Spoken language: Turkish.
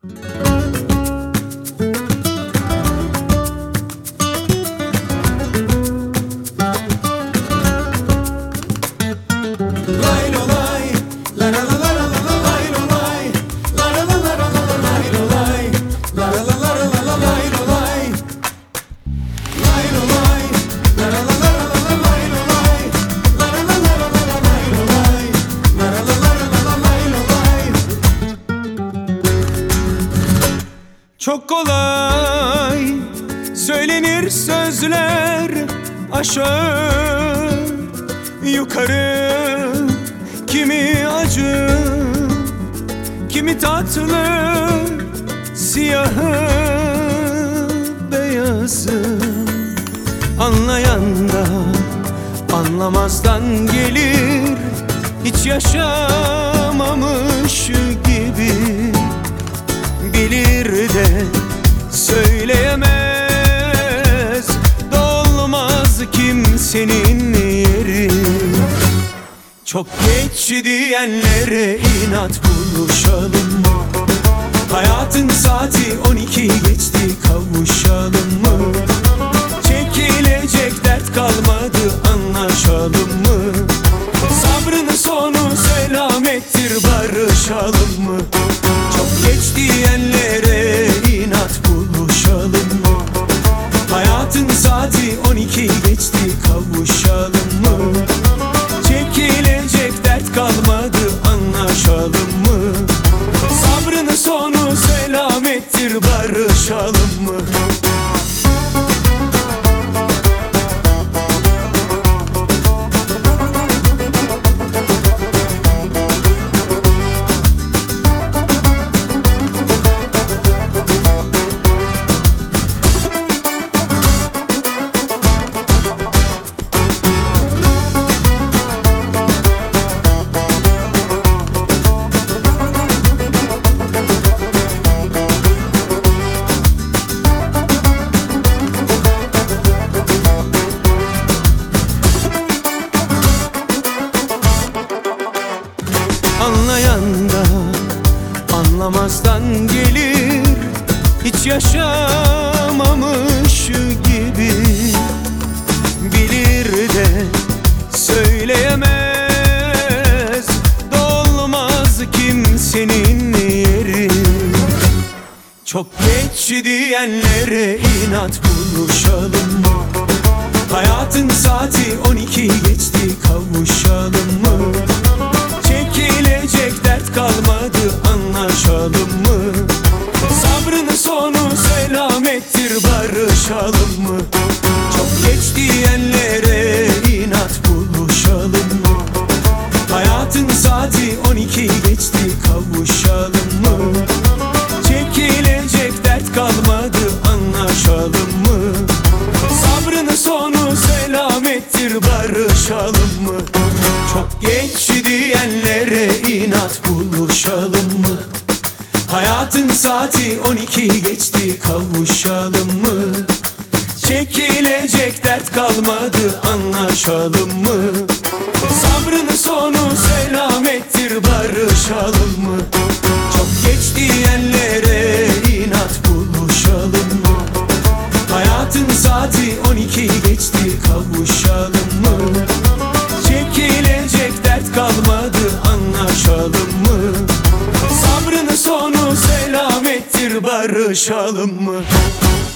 Çok kolay söylenir sözler, aşağı yukarı, kimi acı, kimi tatlı, siyahı beyazı. Anlayan da anlamazdan gelir, hiç yaşamamış gibi. Bilir de söyleyemez, dolmaz kimsenin yeri. Çok geç diyenlere inat, buluşalım mı? Hayatın saati 12 geçti, kavuşalım mı? Çekilecek dert kalmadı, anlaşalım mı? Sabrın sonu selamettir, barışalım mı? Çok geç diyenlere inat, buluşalım mı? Hayatın saati 12 geçti, kavuşalım mı? Çekilecek dert kalmadı, anlaşalım mı? Sabrın sonu selamettir, barışalım mı? Anlayan da anlamazdan gelir, hiç yaşamamış gibi. Bilir de söyleyemez, dolmaz kimsenin yeri. Çok geç diyenlere inat, buluşalım mı? Hayatın saati 12 geçti, kavuşalım mı? Çekilecek dert kalmadı, anlaşalım mı? Sabrın sonu selamettir, barışalım mı? Çok geç diyenlere inat, buluşalım mı? Hayatın saati 12 geçti, kavuşalım mı? Çekilecek dert kalmadı, anlaşalım mı? Sabrın sonu selamettir, barışalım mı? Çok geç diyenlere inat, buluşalım mı? Hayatın saati 12 geçti, kavuşalım mı? Çekilecek dert kalmadı, anlaşalım mı? Sabrın sonu selamettir, barışalım mı? Çok geç diyenlere inat, buluşalım mı? Hayatın saati 12 geçti, kavuşalım mı? Çekilecek dert kalmadı, anlaşalım mı? Sabrın sonu selamettir, barışalım mı?